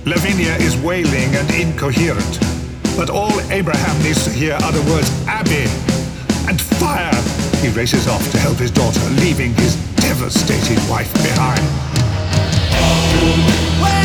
Lavinia is wailing and incoherent. But all Abraham needs to hear are the words Abby and fire. He races off to help his daughter, leaving his devastated wife behind.